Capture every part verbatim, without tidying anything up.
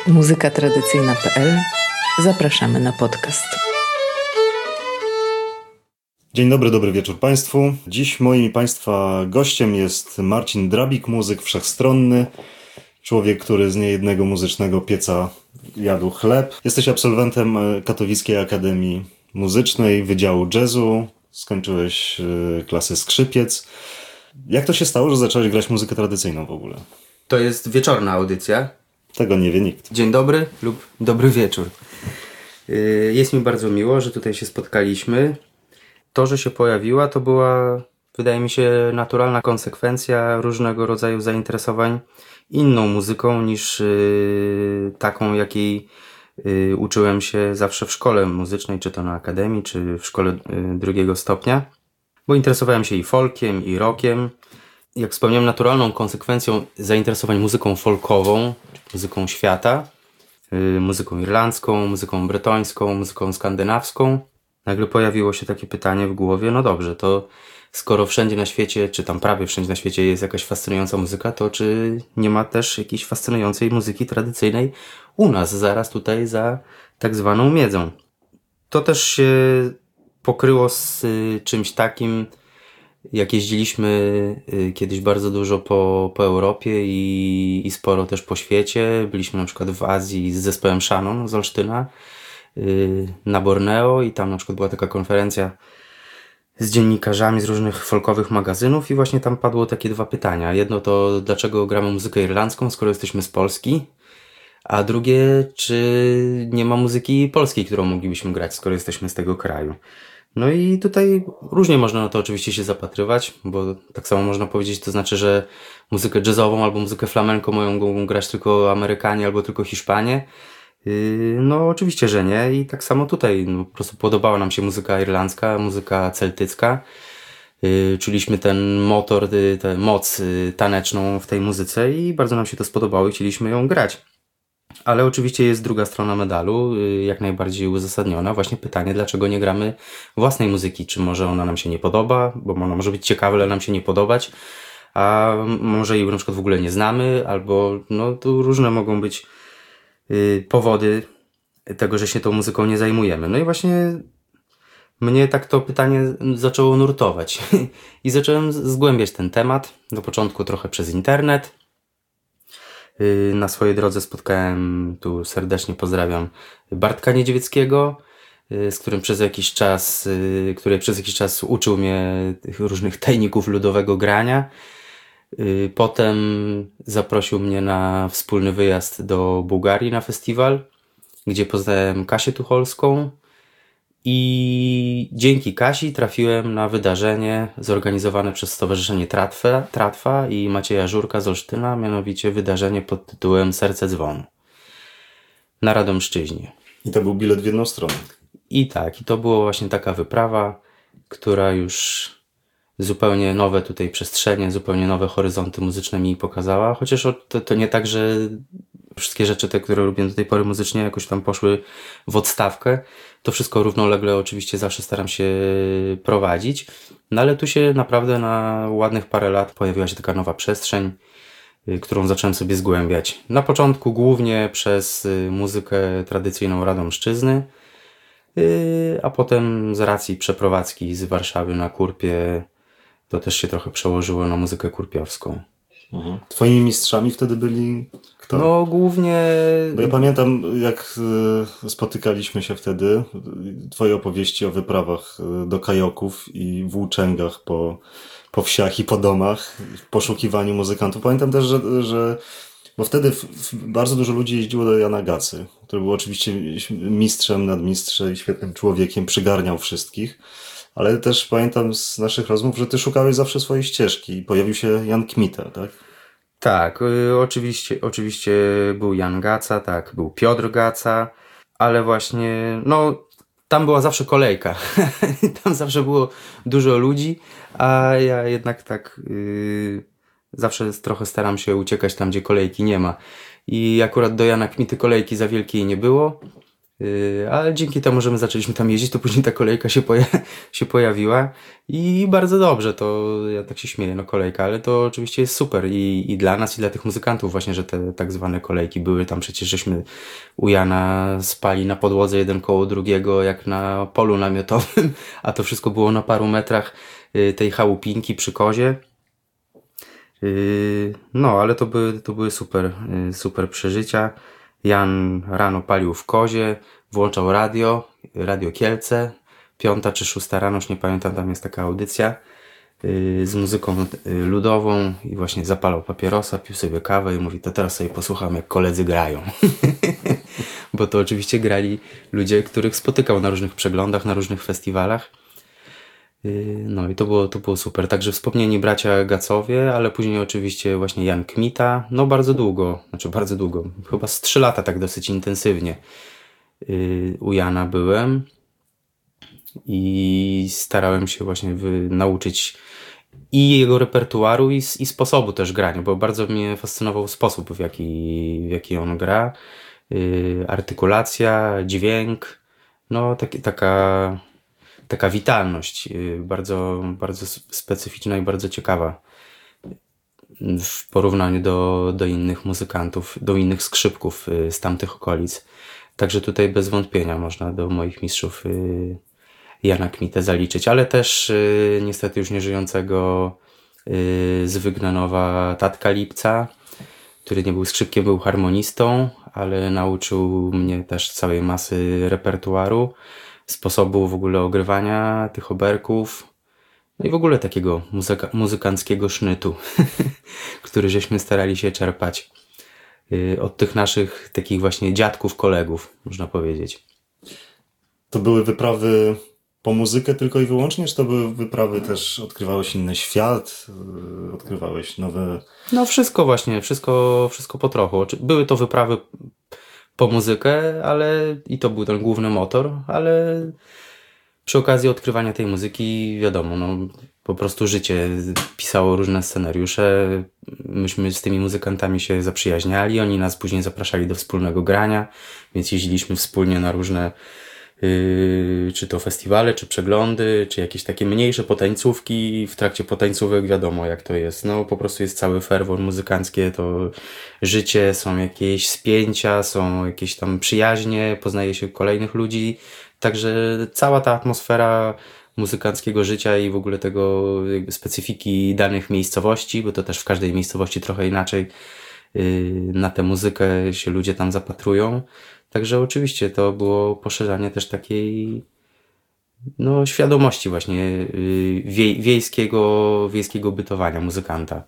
muzyka tradycyjna kropka pe el. Zapraszamy na podcast. Dzień dobry, dobry wieczór Państwu. Dziś moim i Państwa gościem jest Marcin Drabik, muzyk wszechstronny. Człowiek, który z niejednego muzycznego pieca jadł chleb. Jesteś absolwentem Katowickiej Akademii Muzycznej, Wydziału Jazzu. Skończyłeś klasę skrzypiec. Jak to się stało, że zacząłeś grać muzykę tradycyjną w ogóle? To jest wieczorna audycja. Tego nie wie nikt. Dzień dobry lub dobry wieczór. Jest mi bardzo miło, że tutaj się spotkaliśmy. To, że się pojawiła, to była, wydaje mi się, naturalna konsekwencja różnego rodzaju zainteresowań inną muzyką niż yy, taką, jakiej yy, uczyłem się zawsze w szkole muzycznej, czy to na akademii, czy w szkole yy, drugiego stopnia. Bo interesowałem się i folkiem, i rockiem. Jak wspomniałem, naturalną konsekwencją zainteresowań muzyką folkową, muzyką świata, yy, muzyką irlandzką, muzyką bretońską, muzyką skandynawską, nagle pojawiło się takie pytanie w głowie, no dobrze, to skoro wszędzie na świecie, czy tam prawie wszędzie na świecie jest jakaś fascynująca muzyka, to czy nie ma też jakiejś fascynującej muzyki tradycyjnej u nas, zaraz tutaj za tak zwaną miedzą. To też się pokryło z y, czymś takim, jak jeździliśmy y, kiedyś bardzo dużo po, po Europie i, i sporo też po świecie. Byliśmy na przykład w Azji z zespołem Shannon z Olsztyna, na Borneo i tam na przykład była taka konferencja z dziennikarzami z różnych folkowych magazynów i właśnie tam padło takie dwa pytania. Jedno to, dlaczego gramy muzykę irlandzką, skoro jesteśmy z Polski, a drugie, czy nie ma muzyki polskiej, którą moglibyśmy grać, skoro jesteśmy z tego kraju. No i tutaj różnie można na to oczywiście się zapatrywać, bo tak samo można powiedzieć, to znaczy, że muzykę jazzową albo muzykę flamenko mogą grać tylko Amerykanie albo tylko Hiszpanie. No oczywiście, że nie i tak samo tutaj no, po prostu podobała nam się muzyka irlandzka, muzyka celtycka. Yy, czuliśmy ten motor, yy, tę moc yy, taneczną w tej muzyce i bardzo nam się to spodobało i chcieliśmy ją grać. Ale oczywiście jest druga strona medalu, yy, jak najbardziej uzasadniona. Właśnie pytanie, dlaczego nie gramy własnej muzyki? Czy może ona nam się nie podoba? Bo ona może być ciekawa, ale nam się nie podobać. A może jej na przykład w ogóle nie znamy, albo no tu różne mogą być powody tego, że się tą muzyką nie zajmujemy. No i właśnie mnie tak to pytanie zaczęło nurtować i zacząłem zgłębiać ten temat. Do początku trochę przez internet. Na swojej drodze spotkałem, tu serdecznie pozdrawiam, Bartka Niedźwieckiego, z którym przez jakiś czas, który przez jakiś czas uczył mnie tych różnych tajników ludowego grania. Potem zaprosił mnie na wspólny wyjazd do Bułgarii na festiwal, gdzie poznałem Kasię Tucholską i dzięki Kasi trafiłem na wydarzenie zorganizowane przez Stowarzyszenie Tratwa, Tratwa i Macieja Żurka z Olsztyna, mianowicie wydarzenie pod tytułem Serce Dzwonu na Radomszczyźnie. I to był bilet w jedną stronę. I tak, i to była właśnie taka wyprawa, która już zupełnie nowe tutaj przestrzenie, zupełnie nowe horyzonty muzyczne mi pokazała, chociaż to, to nie tak, że wszystkie rzeczy te, które robię do tej pory muzycznie jakoś tam poszły w odstawkę. To wszystko równolegle oczywiście zawsze staram się prowadzić, no ale tu się naprawdę na ładnych parę lat pojawiła się taka nowa przestrzeń, którą zacząłem sobie zgłębiać. Na początku głównie przez muzykę tradycyjną Radomszczyzny, a potem z racji przeprowadzki z Warszawy na Kurpie to też się trochę przełożyło na muzykę kurpiowską. Mhm. Twoimi mistrzami wtedy byli kto? No głównie... Bo ja pamiętam, jak spotykaliśmy się wtedy, twoje opowieści o wyprawach do kajoków i włóczęgach po, po wsiach i po domach, w poszukiwaniu muzykantów. Pamiętam też, że, że bo wtedy w, w bardzo dużo ludzi jeździło do Jana Gacy, który był oczywiście mistrzem, nadmistrzem i świetnym człowiekiem, przygarniał wszystkich. Ale też pamiętam z naszych rozmów, że ty szukałeś zawsze swojej ścieżki i pojawił się Jan Kmita, tak? Tak, y, oczywiście, oczywiście był Jan Gaca, tak, był Piotr Gaca, ale właśnie, no, tam była zawsze kolejka. Tam zawsze było dużo ludzi, a ja jednak tak y, zawsze trochę staram się uciekać tam, gdzie kolejki nie ma. I akurat do Jana Kmity kolejki za wielkiej nie było. Yy, ale dzięki temu, że my zaczęliśmy tam jeździć, to później ta kolejka się, poja- się pojawiła i bardzo dobrze, to ja tak się śmieję, no kolejka, ale to oczywiście jest super i, i dla nas, i dla tych muzykantów właśnie, że te tak zwane kolejki były tam, przecież żeśmy u Jana spali na podłodze jeden koło drugiego, jak na polu namiotowym, a to wszystko było na paru metrach yy, tej chałupinki przy kozie. Yy, no, ale to były, to były super, yy, super przeżycia. Jan rano palił w kozie, włączał radio, Radio Kielce, piąta czy szósta rano, już nie pamiętam, tam jest taka audycja yy, z muzyką yy, ludową i właśnie zapalał papierosa, pił sobie kawę i mówi, to teraz sobie posłucham, jak koledzy grają. Bo to oczywiście grali ludzie, których spotykał na różnych przeglądach, na różnych festiwalach. No i to było, to było super. Także wspomnieni bracia Gacowie, ale później oczywiście właśnie Jan Kmita. No bardzo długo, znaczy bardzo długo, chyba z trzy lata tak dosyć intensywnie yy, u Jana byłem i starałem się właśnie wy- nauczyć i jego repertuaru i, i sposobu też grania, bo bardzo mnie fascynował sposób, w jaki, w jaki on gra. Yy, artykulacja, dźwięk, no taki, taka... taka witalność, bardzo, bardzo specyficzna i bardzo ciekawa w porównaniu do, do innych muzykantów, do innych skrzypków z tamtych okolic. Także tutaj bez wątpienia można do moich mistrzów Jana Kmitę zaliczyć, ale też niestety już nieżyjącego z Wygnanowa Tatka Lipca, który nie był skrzypkiem, był harmonistą, ale nauczył mnie też całej masy repertuaru, sposobu w ogóle ogrywania tych oberków, no i w ogóle takiego muzyka, muzykanckiego sznytu, który żeśmy starali się czerpać yy, od tych naszych takich właśnie dziadków, kolegów, można powiedzieć. To były wyprawy po muzykę tylko i wyłącznie, czy to były wyprawy też, odkrywałeś inny świat, yy, odkrywałeś nowe... No wszystko właśnie, wszystko, wszystko po trochu. Były to wyprawy po muzykę, ale i to był ten główny motor, ale przy okazji odkrywania tej muzyki, wiadomo, no po prostu życie pisało różne scenariusze, myśmy z tymi muzykantami się zaprzyjaźniali, oni nas później zapraszali do wspólnego grania, więc jeździliśmy wspólnie na różne yy, czy to festiwale, czy przeglądy, czy jakieś takie mniejsze potańcówki. W trakcie potańcówek wiadomo jak to jest, no po prostu jest cały ferwor muzykanckie, to życie, są jakieś spięcia, są jakieś tam przyjaźnie, poznaje się kolejnych ludzi, także cała ta atmosfera muzykanckiego życia i w ogóle tego jakby specyfiki danych miejscowości, bo to też w każdej miejscowości trochę inaczej yy, na tę muzykę się ludzie tam zapatrują. Także oczywiście to było poszerzanie też takiej no, świadomości właśnie yy, wiej, wiejskiego, wiejskiego bytowania muzykanta.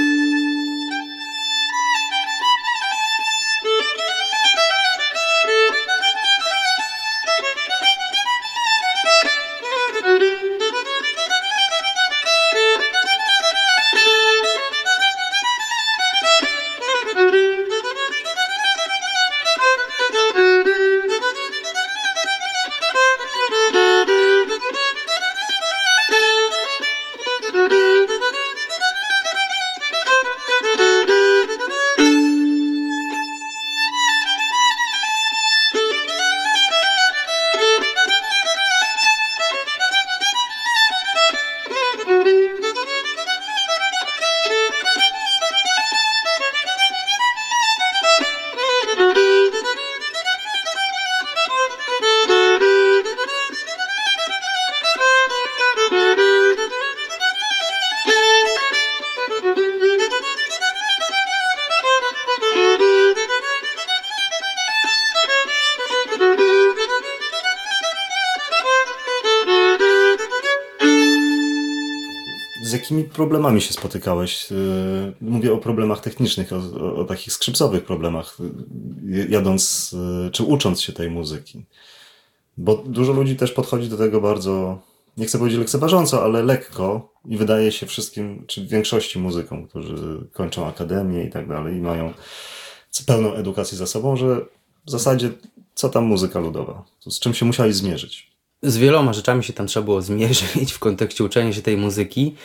Z jakimi problemami się spotykałeś? Mówię o problemach technicznych, o, o, o takich skrzypcowych problemach, jadąc czy ucząc się tej muzyki. Bo dużo ludzi też podchodzi do tego bardzo, nie chcę powiedzieć lekceważąco, ale lekko i wydaje się wszystkim, czy większości muzykom, którzy kończą akademię i tak dalej i mają pełną edukację za sobą, że w zasadzie co tam muzyka ludowa? Z czym się musieli zmierzyć? Z wieloma rzeczami się tam trzeba było zmierzyć w kontekście uczenia się tej muzyki,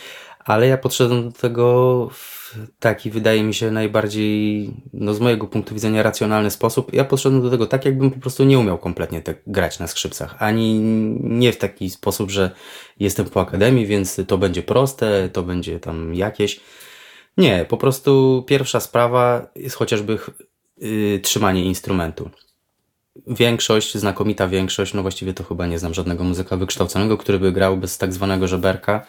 Ale ja podszedłem do tego w taki, wydaje mi się, najbardziej, no z mojego punktu widzenia, racjonalny sposób. Ja podszedłem do tego tak, jakbym po prostu nie umiał kompletnie tak grać na skrzypcach. Ani nie w taki sposób, że jestem po akademii, więc to będzie proste, to będzie tam jakieś. Nie, po prostu pierwsza sprawa jest chociażby yy, trzymanie instrumentu. Większość, znakomita większość, no właściwie to chyba nie znam żadnego muzyka wykształconego, który by grał bez tak zwanego żeberka,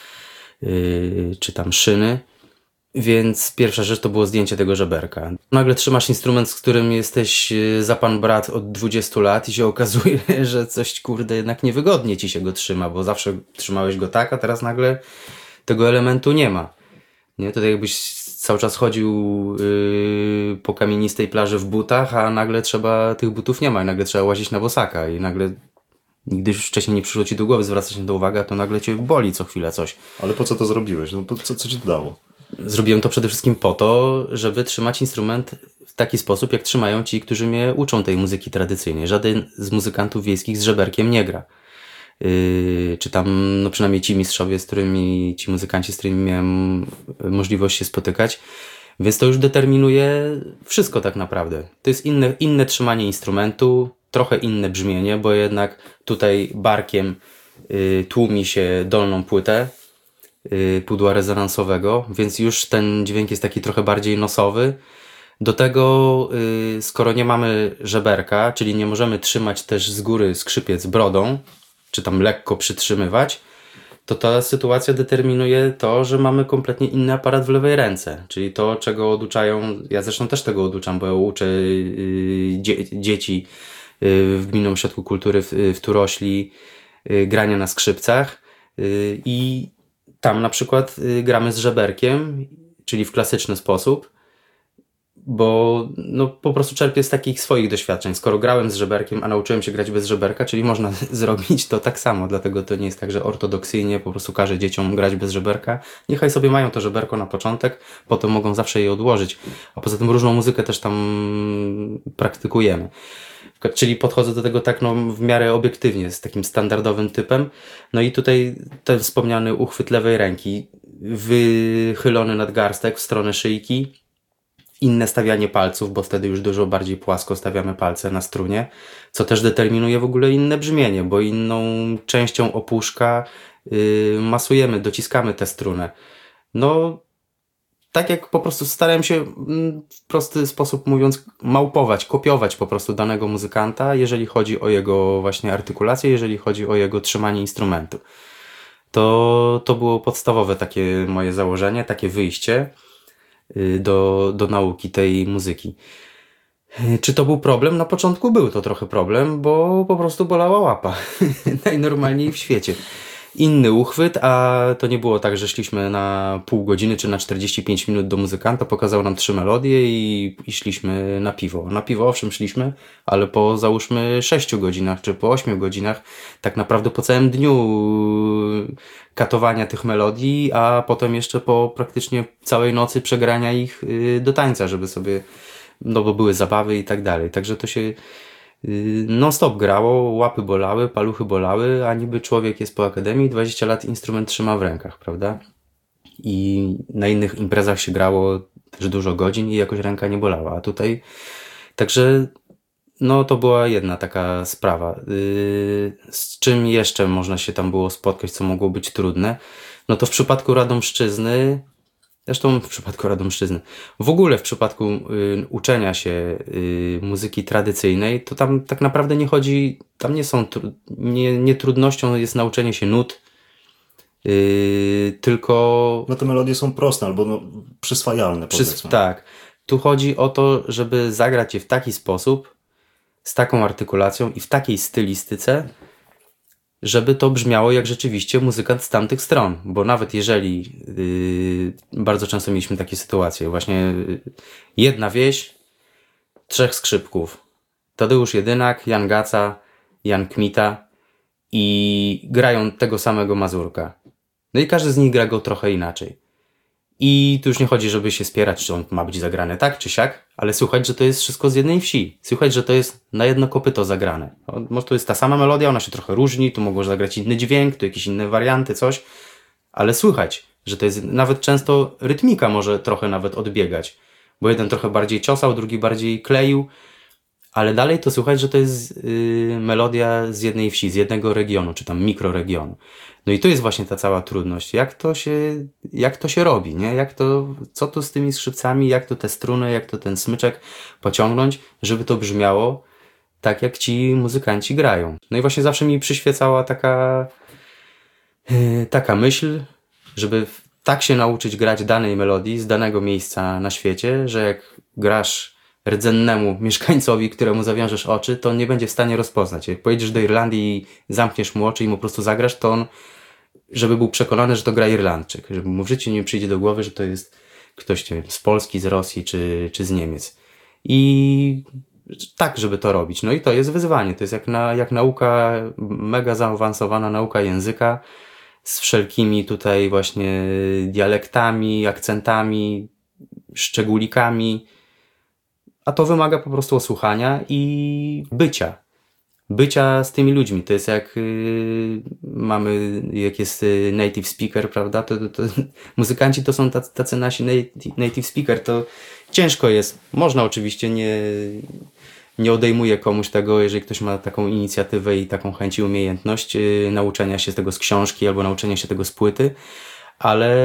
yy, czy tam szyny. Więc pierwsza rzecz to było zdjęcie tego żeberka. Nagle trzymasz instrument, z którym jesteś za pan brat od dwudziestu lat i się okazuje, że coś kurde jednak niewygodnie ci się go trzyma, bo zawsze trzymałeś go tak, a teraz nagle tego elementu nie ma. Nie? To tak jakbyś cały czas chodził yy, po kamienistej plaży w butach, a nagle trzeba, tych butów nie ma i nagle trzeba łazić na bosaka i nagle nigdy już wcześniej nie przyszło ci do głowy zwracać na to uwagę, to nagle cię boli co chwilę coś. Ale po co to zrobiłeś? No po co, co ci to dało? Zrobiłem to przede wszystkim po to, żeby trzymać instrument w taki sposób, jak trzymają ci, którzy mnie uczą tej muzyki tradycyjnej. Żaden z muzykantów wiejskich z żeberkiem nie gra. Yy, czy tam, no przynajmniej ci mistrzowie, z którymi, ci muzykanci, z którymi miałem możliwość się spotykać. Więc to już determinuje wszystko tak naprawdę. To jest inne, inne trzymanie instrumentu, trochę inne brzmienie, bo jednak tutaj barkiem yy, tłumi się dolną płytę yy, pudła rezonansowego, więc już ten dźwięk jest taki trochę bardziej nosowy. Do tego, yy, skoro nie mamy żeberka, czyli nie możemy trzymać też z góry skrzypiec brodą, czy tam lekko przytrzymywać, to ta sytuacja determinuje to, że mamy kompletnie inny aparat w lewej ręce. Czyli to, czego oduczają, ja zresztą też tego oduczam, bo ja uczę yy, dzie- dzieci yy, w Gminnym Ośrodku Kultury w, w Turośli yy, grania na skrzypcach yy, i tam na przykład yy, gramy z żeberkiem, czyli w klasyczny sposób, bo no, po prostu czerpię z takich swoich doświadczeń. Skoro grałem z żeberkiem, a nauczyłem się grać bez żeberka, czyli można zrobić to tak samo, dlatego to nie jest tak, że ortodoksyjnie po prostu każę dzieciom grać bez żeberka. Niechaj sobie mają to żeberko na początek, potem mogą zawsze je odłożyć. A poza tym różną muzykę też tam praktykujemy. Czyli podchodzę do tego tak no, w miarę obiektywnie, z takim standardowym typem. No i tutaj ten wspomniany uchwyt lewej ręki, wychylony nadgarstek w stronę szyjki, inne stawianie palców, bo wtedy już dużo bardziej płasko stawiamy palce na strunie, co też determinuje w ogóle inne brzmienie, bo inną częścią opuszka yy, masujemy, dociskamy tę strunę. No, tak jak po prostu starałem się w prosty sposób mówiąc małpować, kopiować po prostu danego muzykanta, jeżeli chodzi o jego właśnie artykulację, jeżeli chodzi o jego trzymanie instrumentu. To, to było podstawowe takie moje założenie, takie wyjście do, do nauki tej muzyki. Czy to był problem? Na początku był to trochę problem, bo po prostu bolała łapa. Najnormalniej w świecie. Inny uchwyt, a to nie było tak, że szliśmy na pół godziny czy na czterdzieści pięć minut do muzykanta, pokazał nam trzy melodie i, i szliśmy na piwo. Na piwo owszem szliśmy, ale po załóżmy sześciu godzinach czy po ośmiu godzinach, tak naprawdę po całym dniu katowania tych melodii, a potem jeszcze po praktycznie całej nocy przegrania ich do tańca, żeby sobie, no bo były zabawy i tak dalej. Także to się non stop grało, łapy bolały, paluchy bolały, a niby człowiek jest po akademii, dwadzieścia lat instrument trzyma w rękach, prawda? I na innych imprezach się grało też dużo godzin i jakoś ręka nie bolała, a tutaj także no to była jedna taka sprawa. Z czym jeszcze można się tam było spotkać, co mogło być trudne? No to w przypadku Radomszczyzny, zresztą w przypadku Radomszczyzny, w ogóle w przypadku y, uczenia się y, muzyki tradycyjnej, to tam tak naprawdę nie chodzi, tam nie są, tru- nie, nie trudnością jest nauczenie się nut, y, tylko... No te melodie są proste, albo no, przyswajalne, Przys- powiedzmy. tak. Tu chodzi o to, żeby zagrać je w taki sposób, z taką artykulacją i w takiej stylistyce, żeby to brzmiało jak rzeczywiście muzykant z tamtych stron, bo nawet jeżeli yy, bardzo często mieliśmy takie sytuacje, właśnie yy, jedna wieś, trzech skrzypków, Tadeusz Jedynak, Jan Gaca, Jan Kmita i grają tego samego mazurka. No i każdy z nich gra go trochę inaczej. I tu już nie chodzi, żeby się spierać, czy on ma być zagrany tak, czy siak, ale słuchać, że to jest wszystko z jednej wsi. Słuchać, że to jest na jedno kopyto zagrane. Może to jest ta sama melodia, ona się trochę różni, tu mogło zagrać inny dźwięk, tu jakieś inne warianty, coś, ale słychać, Że to jest nawet często rytmika może trochę nawet odbiegać, bo jeden trochę bardziej ciosał, drugi bardziej kleił, ale dalej to słychać, że to jest yy, melodia z jednej wsi, z jednego regionu, czy tam mikroregionu. No i to jest właśnie ta cała trudność. Jak to się, jak to się robi, nie? Jak to, co tu z tymi skrzypcami, jak to te struny, jak to ten smyczek pociągnąć, żeby to brzmiało tak, jak ci muzykanci grają. No i właśnie zawsze mi przyświecała taka, yy, taka myśl, żeby tak się nauczyć grać danej melodii z danego miejsca na świecie, że jak grasz rdzennemu mieszkańcowi, któremu zawiążesz oczy, to on nie będzie w stanie rozpoznać. Jak pojedziesz do Irlandii i zamkniesz mu oczy i mu po prostu zagrasz, to on, żeby był przekonany, że to gra Irlandczyk. Żeby mu w życiu nie przyjdzie do głowy, że to jest ktoś, nie wiem, z Polski, z Rosji czy, czy z Niemiec. I tak, żeby to robić. No i to jest wyzwanie. To jest jak, na, jak nauka, mega zaawansowana nauka języka z wszelkimi tutaj właśnie dialektami, akcentami, szczególikami. A to wymaga po prostu słuchania i bycia. Bycia z tymi ludźmi. To jest jak yy, mamy, jak jest yy, native speaker, prawda? To, to, to, muzykanci to są tacy, tacy nasi native, native speaker. To ciężko jest. Można oczywiście, nie, nie odejmuję komuś tego, jeżeli ktoś ma taką inicjatywę i taką chęć i umiejętność yy, nauczenia się tego z książki albo nauczenia się tego z płyty, ale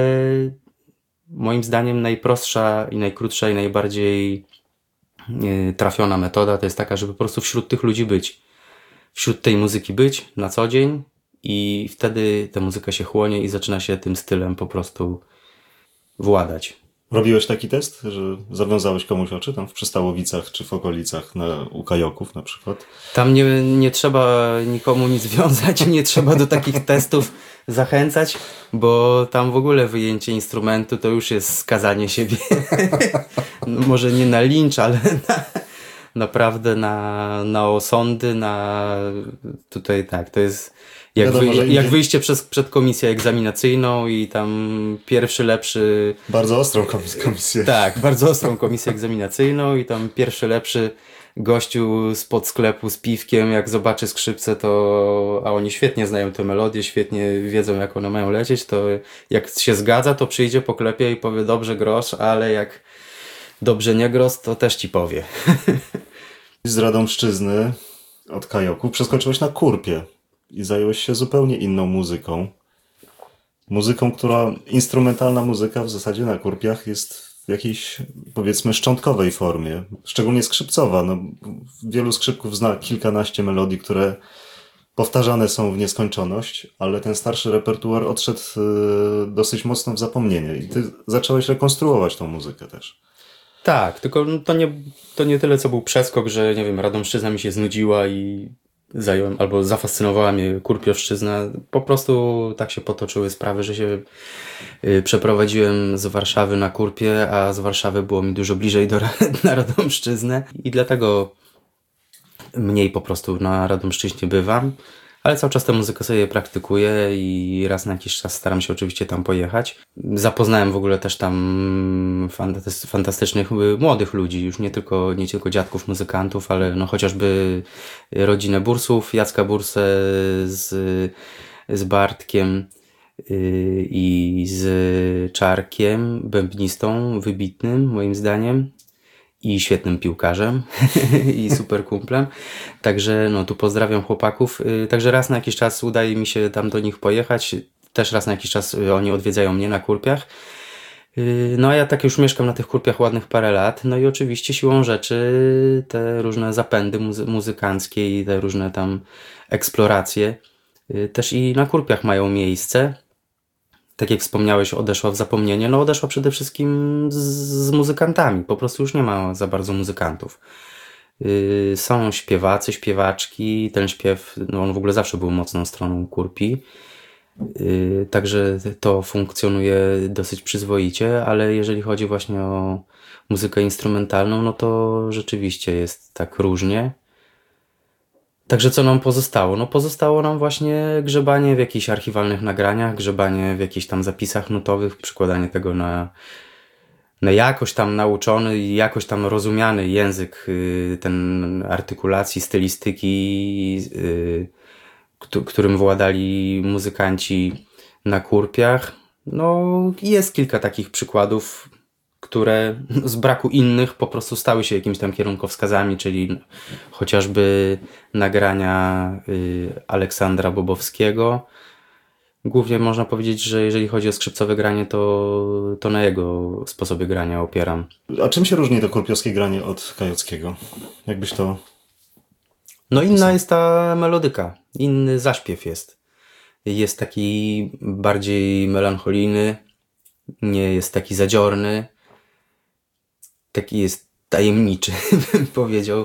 moim zdaniem najprostsza i najkrótsza i najbardziej trafiona metoda to jest taka, żeby po prostu wśród tych ludzi być. Wśród tej muzyki być na co dzień i wtedy ta muzyka się chłonie i zaczyna się tym stylem po prostu władać. Robiłeś taki test, że zawiązałeś komuś oczy tam w Przystałowicach czy w okolicach na, u kajoków na przykład? Tam nie, nie trzeba nikomu nic wiązać, nie trzeba do takich testów zachęcać, bo tam w ogóle wyjęcie instrumentu to już jest skazanie siebie. No, może nie na lincz, ale na, naprawdę na, na osądy, na tutaj tak, to jest jak, Wiadomo, wy, że jak nie... wyjście przez, przed komisję egzaminacyjną i tam pierwszy lepszy... Bardzo ostrą komis- komisję. Tak, bardzo ostrą komisję egzaminacyjną i tam pierwszy lepszy gościu spod sklepu z piwkiem, jak zobaczy skrzypce, to a oni świetnie znają tę melodię, świetnie wiedzą, jak one mają lecieć, to jak się zgadza, to przyjdzie, poklepie i powie dobrze grosz, ale jak dobrze nie grosz, to też ci powie. Z Radomszczyzny od kajoków przeskoczyłeś na Kurpie i zająłeś się zupełnie inną muzyką. Muzyką, która, instrumentalna muzyka w zasadzie na Kurpiach jest w jakiejś, powiedzmy, szczątkowej formie. Szczególnie skrzypcowa. No, wielu skrzypków zna kilkanaście melodii, które powtarzane są w nieskończoność, ale ten starszy repertuar odszedł y, dosyć mocno w zapomnienie i ty zacząłeś rekonstruować tą muzykę też. Tak, tylko to nie, to nie tyle, co był przeskok, że nie wiem, Radomszczyzna mi się znudziła i zająłem, albo zafascynowała mnie Kurpiowszczyzna. Po prostu tak się potoczyły sprawy, że się y, przeprowadziłem z Warszawy na Kurpie, a z Warszawy było mi dużo bliżej do na Radomszczyznę i dlatego mniej po prostu na Radomszczyźnie bywam, ale cały czas tę muzykę sobie praktykuję i raz na jakiś czas staram się oczywiście tam pojechać. Zapoznałem w ogóle też tam fantastycznych młodych ludzi, już nie tylko, nie tylko dziadków muzykantów, ale no chociażby rodzinę Bursów, Jacka Bursę z, z Bartkiem i z Czarkiem, bębnistą, wybitnym moim zdaniem. I świetnym piłkarzem i super kumplem. Także no tu pozdrawiam chłopaków. Także raz na jakiś czas udaje mi się tam do nich pojechać. Też raz na jakiś czas oni odwiedzają mnie na Kurpiach. No a ja tak już mieszkam na tych Kurpiach ładnych parę lat. No i oczywiście siłą rzeczy te różne zapędy muzy- muzykanckie i te różne tam eksploracje też i na Kurpiach mają miejsce. Tak jak wspomniałeś, odeszła w zapomnienie, no odeszła przede wszystkim z, z muzykantami. Po prostu już nie ma za bardzo muzykantów. Yy, są śpiewacy, śpiewaczki. Ten śpiew, no on w ogóle zawsze był mocną stroną Kurpi. Yy, także to funkcjonuje dosyć przyzwoicie, ale jeżeli chodzi właśnie o muzykę instrumentalną, no to rzeczywiście jest tak różnie. Także co nam pozostało? No pozostało nam właśnie grzebanie w jakichś archiwalnych nagraniach, grzebanie w jakichś tam zapisach nutowych, przykładanie tego na, na jakoś tam nauczony i jakoś tam rozumiany język, ten artykulacji, stylistyki, którym władali muzykanci na Kurpiach. No jest kilka takich przykładów, które z braku innych po prostu stały się jakimiś tam kierunkowskazami, czyli chociażby nagrania y, Aleksandra Bobowskiego. Głównie można powiedzieć, że jeżeli chodzi o skrzypcowe granie, to, to na jego sposobie grania opieram. A czym się różni to kurpiowskie granie od kajockiego? Jakbyś to... No inna jest ta melodyka, inny zaśpiew jest. Jest taki bardziej melancholijny, nie jest taki zadziorny, taki jest tajemniczy, bym powiedział.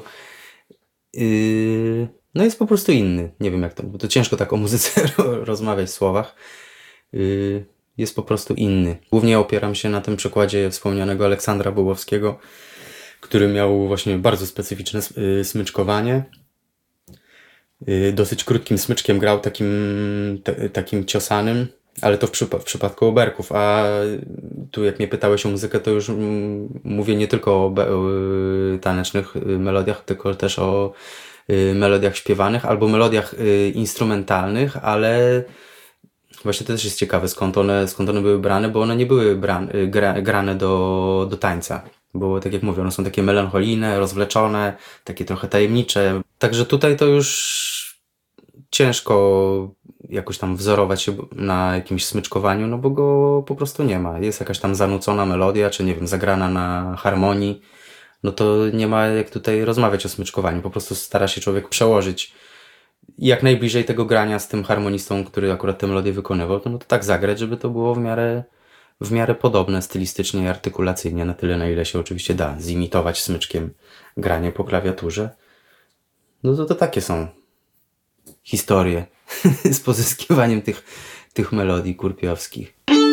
Yy, no jest po prostu inny. Nie wiem jak to, bo to ciężko tak o muzyce rozmawiać w słowach. Yy, jest po prostu inny. Głównie opieram się na tym przykładzie wspomnianego Aleksandra Bobowskiego, który miał właśnie bardzo specyficzne smyczkowanie. Yy, dosyć krótkim smyczkiem grał, takim, te, takim ciosanym, ale to w, przypa- w przypadku oberków, a tu jak mnie pytałeś o muzykę, to już m- mówię nie tylko o, be- o y, tanecznych y, melodiach, tylko też o y, melodiach śpiewanych albo melodiach y, instrumentalnych, ale właśnie to też jest ciekawe, skąd one, skąd one były brane, bo one nie były bran- y, gra- grane do, do tańca. Bo tak jak mówię, one są takie melancholijne, rozwleczone, takie trochę tajemnicze. Także tutaj to już ciężko jakoś tam wzorować się na jakimś smyczkowaniu, no bo go po prostu nie ma. Jest jakaś tam zanucona melodia, czy nie wiem, zagrana na harmonii, no to nie ma jak tutaj rozmawiać o smyczkowaniu. Po prostu stara się człowiek przełożyć jak najbliżej tego grania z tym harmonistą, który akurat tę melodię wykonywał, to, no to tak zagrać, żeby to było w miarę, w miarę podobne stylistycznie i artykulacyjnie, na tyle na ile się oczywiście da zimitować smyczkiem granie po klawiaturze. No to, to takie są historie z pozyskiwaniem tych, tych melodii kurpiowskich.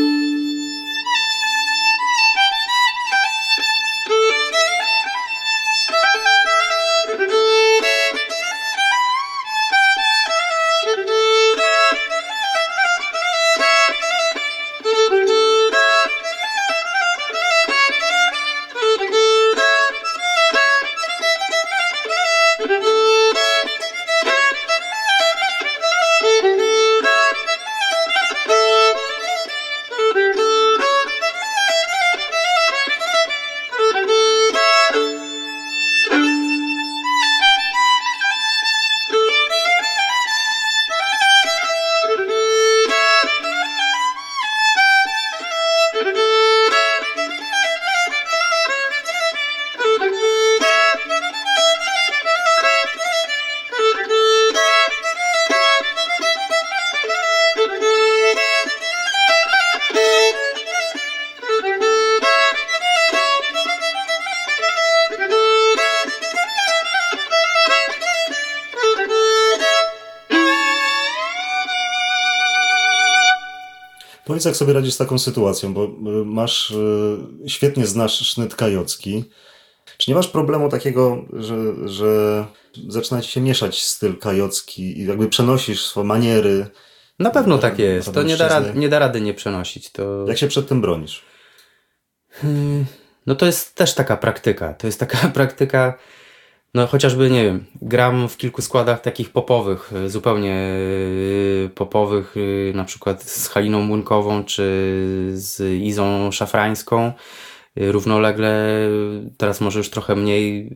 Powiedz, jak sobie radzisz z taką sytuacją, bo masz, świetnie znasz sznyt kajocki. Czy nie masz problemu takiego, że, że zaczyna ci się mieszać styl kajocki i jakby przenosisz swoje maniery? Na pewno tak jest. To nie da, rady, nie da rady nie przenosić. To... Jak się przed tym bronisz? Hmm, no to jest też taka praktyka. To jest taka praktyka, no chociażby, nie wiem, gram w kilku składach takich popowych, zupełnie popowych, na przykład z Haliną Młynkową czy z Izą Szafrańską. Równolegle, teraz może już trochę mniej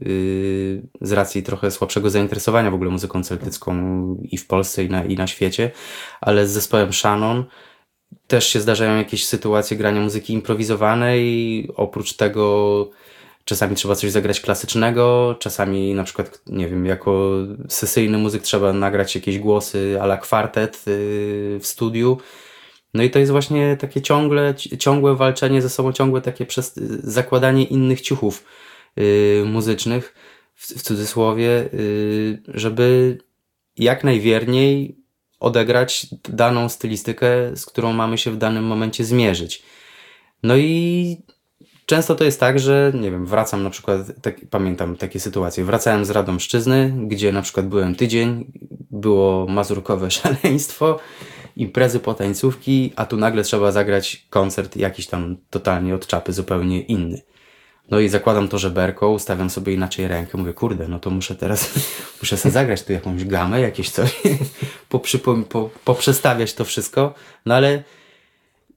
z racji trochę słabszego zainteresowania w ogóle muzyką celtycką i w Polsce i na, i na świecie, ale z zespołem Shannon też się zdarzają jakieś sytuacje grania muzyki improwizowanej. Oprócz tego czasami trzeba coś zagrać klasycznego, czasami na przykład, nie wiem, jako sesyjny muzyk trzeba nagrać jakieś głosy a la kwartet w studiu. No i to jest właśnie takie ciągle, ciągłe walczenie ze sobą, ciągłe takie przez, zakładanie innych ciuchów yy, muzycznych, w, w cudzysłowie, yy, żeby jak najwierniej odegrać daną stylistykę, z którą mamy się w danym momencie zmierzyć. No i często to jest tak, że nie wiem, wracam na przykład, tak, pamiętam takie sytuacje, wracałem z Radomszczyzny, gdzie na przykład byłem tydzień, było mazurkowe szaleństwo, imprezy, potańcówki, a tu nagle trzeba zagrać koncert jakiś tam totalnie od czapy, zupełnie inny. No i zakładam to żeberko, ustawiam sobie inaczej rękę, mówię, kurde, no to muszę teraz, muszę sobie zagrać tu jakąś gamę, jakieś coś, poprzypom- po, poprzestawiać to wszystko, no ale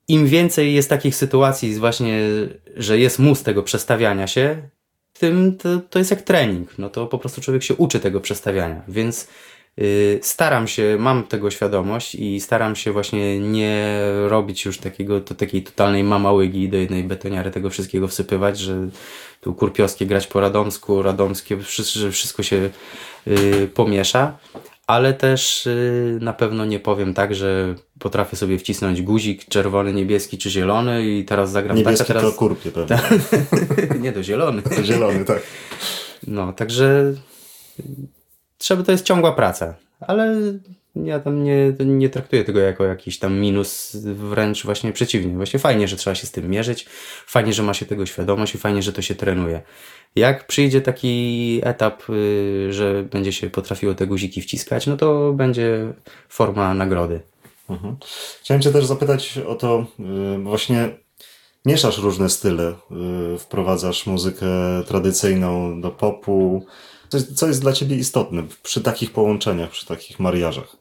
im więcej jest takich sytuacji właśnie, że jest mus tego przestawiania się, tym to, to jest jak trening. No to po prostu człowiek się uczy tego przestawiania, więc yy, staram się, mam tego świadomość i staram się właśnie nie robić już takiego, to takiej totalnej mamałygi do jednej betoniary tego wszystkiego wsypywać, że tu kurpiowskie grać po radomsku, radomskie, że wszystko się yy, pomiesza. Ale też yy, na pewno nie powiem tak, że potrafię sobie wcisnąć guzik czerwony, niebieski czy zielony i teraz zagram niebieski tak, a teraz... to kurpie pewnie. Nie, to zielony. To zielony, tak. No, także trzeba, to jest ciągła praca, ale ja tam nie, nie traktuję tego jako jakiś tam minus, wręcz właśnie przeciwnie. Właśnie fajnie, że trzeba się z tym mierzyć, fajnie, że ma się tego świadomość i fajnie, że to się trenuje. Jak przyjdzie taki etap, że będzie się potrafiło te guziki wciskać, no to będzie forma nagrody. Mhm. Chciałem cię też zapytać o to, bo właśnie mieszasz różne style, wprowadzasz muzykę tradycyjną do popu. Co, co jest dla ciebie istotne przy takich połączeniach, przy takich mariażach?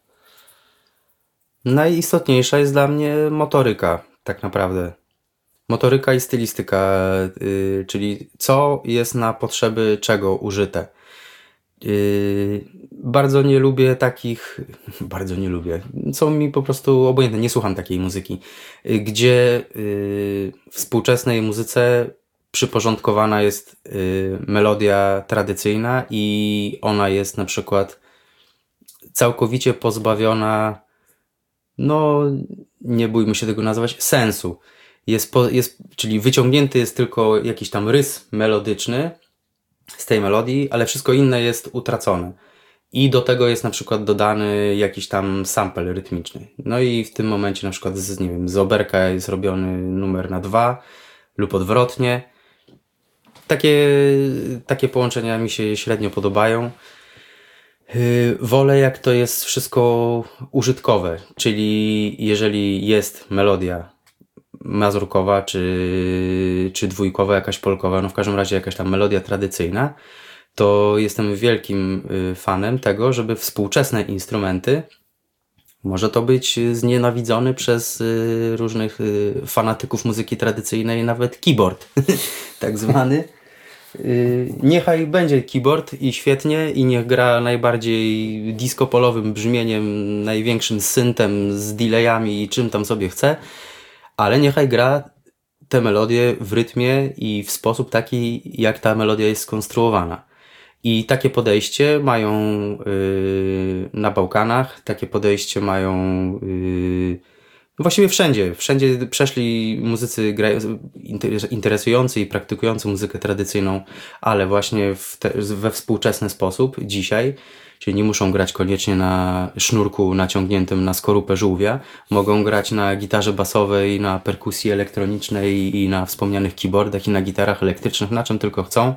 Najistotniejsza jest dla mnie motoryka, tak naprawdę. Motoryka i stylistyka, yy, czyli co jest na potrzeby czego użyte. Yy, bardzo nie lubię takich, bardzo nie lubię, są mi po prostu obojętne, nie słucham takiej muzyki, yy, gdzie yy, w współczesnej muzyce przyporządkowana jest yy, melodia tradycyjna i ona jest na przykład całkowicie pozbawiona, no nie bójmy się tego nazywać, sensu. Jest, po, jest, czyli wyciągnięty jest tylko jakiś tam rys melodyczny z tej melodii, ale wszystko inne jest utracone. I do tego jest na przykład dodany jakiś tam sample rytmiczny. No i w tym momencie na przykład z, nie wiem, z oberka jest robiony numer na dwa lub odwrotnie. Takie, takie połączenia mi się średnio podobają. Yy, wolę jak to jest wszystko użytkowe, czyli jeżeli jest melodia mazurkowa, czy, czy dwójkowa, jakaś polkowa, no w każdym razie jakaś tam melodia tradycyjna, to jestem wielkim fanem tego, żeby współczesne instrumenty, może to być znienawidzony przez różnych fanatyków muzyki tradycyjnej, nawet keyboard, tak zwany. Niechaj będzie keyboard i świetnie i niech gra najbardziej disco-polowym brzmieniem, największym syntem z delayami i czym tam sobie chce, ale niechaj gra te melodie w rytmie i w sposób taki, jak ta melodia jest skonstruowana. I takie podejście mają yy, na Bałkanach, takie podejście mają yy, właściwie wszędzie. Wszędzie przeszli muzycy grający, interesujący i praktykujący muzykę tradycyjną, ale właśnie w te, we współczesny sposób dzisiaj. Czyli nie muszą grać koniecznie na sznurku naciągniętym na skorupę żółwia. Mogą grać na gitarze basowej, na perkusji elektronicznej i na wspomnianych keyboardach i na gitarach elektrycznych, na czym tylko chcą.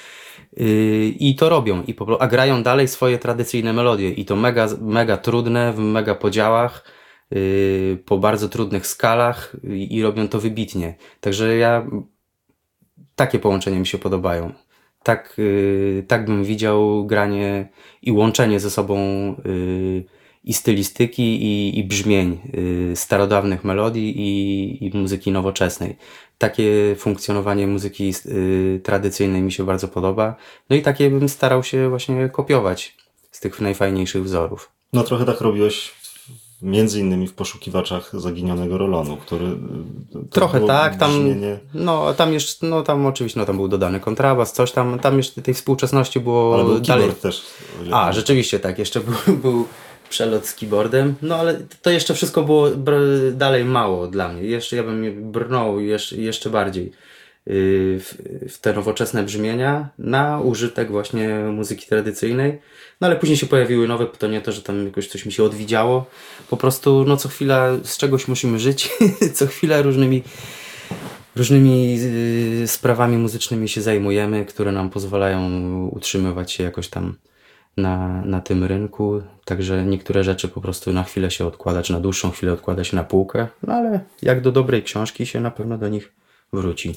I to robią, i po, a grają dalej swoje tradycyjne melodie. I to mega, mega trudne, w mega podziałach, po bardzo trudnych skalach i, i robią to wybitnie. Także ja, takie połączenia mi się podobają. Tak, yy, tak bym widział granie i łączenie ze sobą yy, i stylistyki, i, i brzmień yy, starodawnych melodii i, i muzyki nowoczesnej. Takie funkcjonowanie muzyki yy, tradycyjnej mi się bardzo podoba. No i takie bym starał się właśnie kopiować z tych najfajniejszych wzorów. No trochę tak robiłeś między innymi w Poszukiwaczach Zaginionego Rolonu, który... Trochę tak, tam, brzmienie... no tam jeszcze, no tam oczywiście, no tam był dodany kontrabas, coś tam, tam jeszcze tej współczesności było ale był dalej. keyboard też. A, rzeczywiście tak, jeszcze był, był przelot z keyboardem, no ale to jeszcze wszystko było br- dalej mało dla mnie, jeszcze ja bym brnął jeszcze, jeszcze bardziej w, w te nowoczesne brzmienia na użytek właśnie muzyki tradycyjnej. No ale później się pojawiły nowe, to nie to, że tam jakoś coś mi się odwidziało. Po prostu no co chwila z czegoś musimy żyć, co chwila różnymi różnymi yy, sprawami muzycznymi się zajmujemy, które nam pozwalają utrzymywać się jakoś tam na, na tym rynku. Także niektóre rzeczy po prostu na chwilę się odkłada, czy na dłuższą chwilę odkłada się na półkę. No ale jak do dobrej książki się na pewno do nich wróci.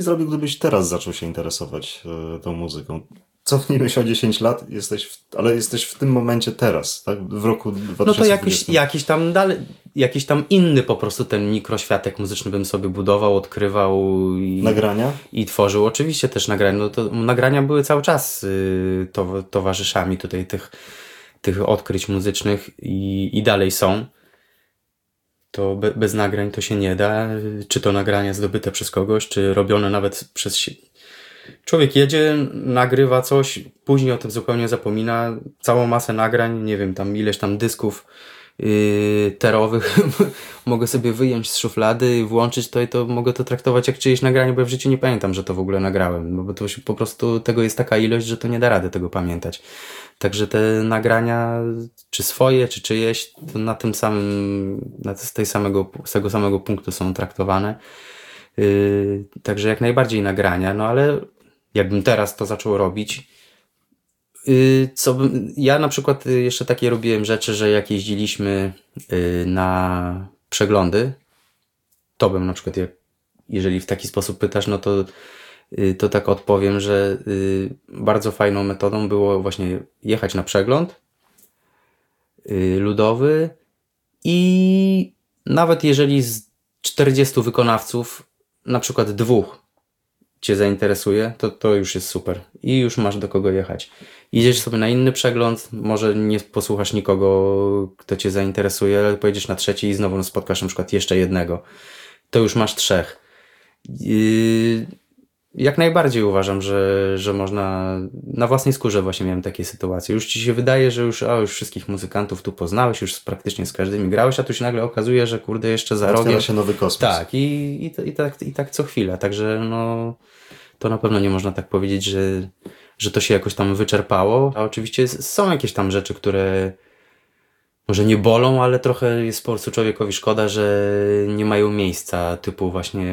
zrobił, gdybyś teraz zaczął się interesować y, tą muzyką? Cofnijmy się o dziesięć lat, jesteś w, ale jesteś w tym momencie teraz, tak? W roku dwa tysiące dwudziestym. No to jakiś, jakiś tam dalej, jakiś tam inny po prostu ten mikroświatek muzyczny bym sobie budował, odkrywał i, Nagrania? i tworzył. Oczywiście też nagrania. No to nagrania były cały czas y, to, towarzyszami tutaj tych, tych odkryć muzycznych i, i dalej są. To be, bez nagrań to się nie da. Czy to nagrania zdobyte przez kogoś, czy robione nawet przez siebie. Człowiek jedzie, nagrywa coś, później o tym zupełnie zapomina. Całą masę nagrań, nie wiem, tam ileś tam dysków yy, terowych mogę sobie wyjąć z szuflady, włączyć to i to mogę to traktować jak czyjeś nagranie, bo ja w życiu nie pamiętam, że to w ogóle nagrałem, bo to się po prostu tego jest taka ilość, że to nie da rady tego pamiętać. Także te nagrania, czy swoje, czy czyjeś, to na tym samym, na z, tej samego, z tego samego punktu są traktowane. Yy, także jak najbardziej nagrania, no ale jakbym teraz to zaczął robić, yy, co bym, ja na przykład jeszcze takie robiłem rzeczy, że jak jeździliśmy yy, na przeglądy, to bym na przykład, jak, jeżeli w taki sposób pytasz, no to, yy, to tak odpowiem, że yy, bardzo fajną metodą było właśnie jechać na przegląd yy, ludowy i nawet jeżeli z czterdziestu wykonawców na przykład dwóch cię zainteresuje, to to już jest super. I już masz do kogo jechać. Idziesz sobie na inny przegląd, może nie posłuchasz nikogo, kto cię zainteresuje, ale pojedziesz na trzeci i znowu spotkasz na przykład jeszcze jednego. To już masz trzech. Yy, jak najbardziej uważam, że, że można... Na własnej skórze właśnie miałem takie sytuacje. Już ci się wydaje, że już, a, już wszystkich muzykantów tu poznałeś, już praktycznie z każdymi grałeś, a tu się nagle okazuje, że kurde jeszcze za rogiem... Otwiera się nowy kosmos. Tak, i, i, i, tak, i tak co chwila. Także no, to na pewno nie można tak powiedzieć, że, że to się jakoś tam wyczerpało. A oczywiście są jakieś tam rzeczy, które może nie bolą, ale trochę jest po prostu człowiekowi szkoda, że nie mają miejsca, typu właśnie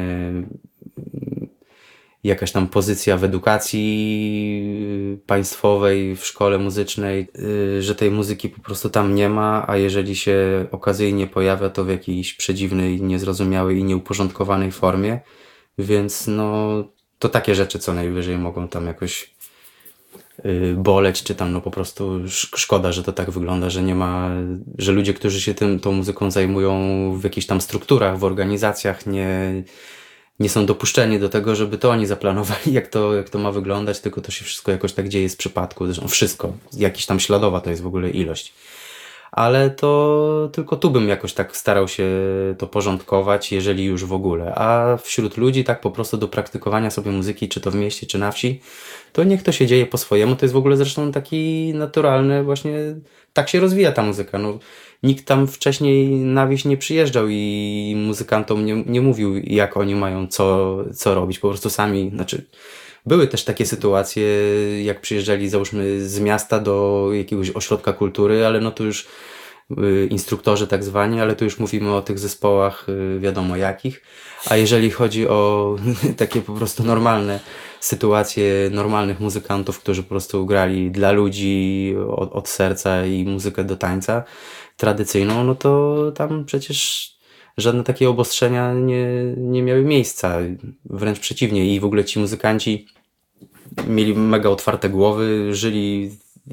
jakaś tam pozycja w edukacji państwowej, w szkole muzycznej, że tej muzyki po prostu tam nie ma, a jeżeli się okazyjnie pojawia, to w jakiejś przedziwnej, niezrozumiałej i nieuporządkowanej formie. Więc no, to takie rzeczy co najwyżej mogą tam jakoś yy, boleć, czy tam no po prostu szkoda, że to tak wygląda, że nie ma, że ludzie, którzy się tym, tą muzyką zajmują w jakichś tam strukturach, w organizacjach, nie nie są dopuszczeni do tego, żeby to oni zaplanowali, jak to, jak to ma wyglądać, tylko to się wszystko jakoś tak dzieje z przypadku. Zresztą wszystko, jakiś tam śladowa to jest w ogóle ilość. Ale to tylko tu bym jakoś tak starał się to porządkować, jeżeli już w ogóle. A wśród ludzi tak po prostu do praktykowania sobie muzyki, czy to w mieście, czy na wsi, to niech to się dzieje po swojemu. To jest w ogóle zresztą taki naturalny właśnie, tak się rozwija ta muzyka. No, nikt tam wcześniej na wieś nie przyjeżdżał i muzykantom nie, nie mówił, jak oni mają co, co robić. Po prostu sami, znaczy były też takie sytuacje, jak przyjeżdżali załóżmy z miasta do jakiegoś ośrodka kultury, ale no to już y, instruktorzy tak zwani, ale tu już mówimy o tych zespołach y, wiadomo jakich. A jeżeli chodzi o takie po prostu normalne sytuacje normalnych muzykantów, którzy po prostu grali dla ludzi od, od serca i muzykę do tańca tradycyjną, no to tam przecież żadne takie obostrzenia nie, nie miały miejsca. Wręcz przeciwnie. I w ogóle ci muzykanci mieli mega otwarte głowy, żyli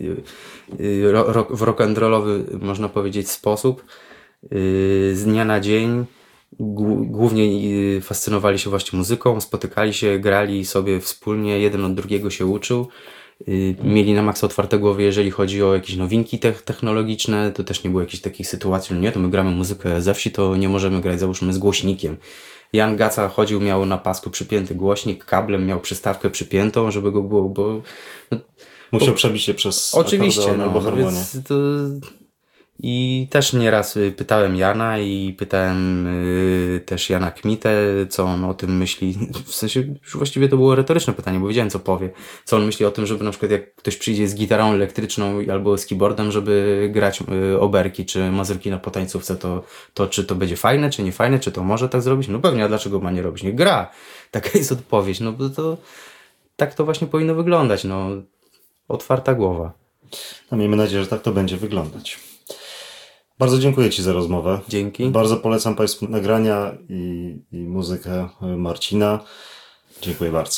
w rock'n'rollowy, można powiedzieć, sposób. Z dnia na dzień głównie fascynowali się właśnie muzyką, spotykali się, grali sobie wspólnie, jeden od drugiego się uczył. Mieli na maksa otwarte głowy, jeżeli chodzi o jakieś nowinki technologiczne, to też nie było jakichś takich sytuacji, no nie, to my gramy muzykę ze wsi, to nie możemy grać, załóżmy, z głośnikiem. Jan Gaca chodził, miał na pasku przypięty głośnik, kablem miał przystawkę przypiętą, żeby go było, bo... No, musiał bo, przebić się przez oczywiście, no, albo harmonię. To... I też nieraz pytałem Jana i pytałem y, też Jana Kmitę, co on o tym myśli. W sensie już właściwie to było retoryczne pytanie, bo wiedziałem co powie. Co on myśli o tym, żeby na przykład jak ktoś przyjdzie z gitarą elektryczną albo z keyboardem, żeby grać y, oberki czy mazurki na potańcówce, to, to czy to będzie fajne, czy nie fajne, czy to może tak zrobić? No pewnie, a dlaczego ma nie robić? Nie gra. Taka jest odpowiedź. No bo to tak to właśnie powinno wyglądać. No, otwarta głowa. No, miejmy nadzieję, że tak to będzie wyglądać. Bardzo dziękuję Ci za rozmowę. Dzięki. Bardzo polecam Państwu nagrania i, i muzykę Marcina. Dziękuję bardzo.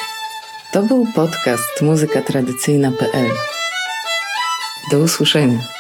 To był podcast muzyka tradycyjna kropka p l. Do usłyszenia.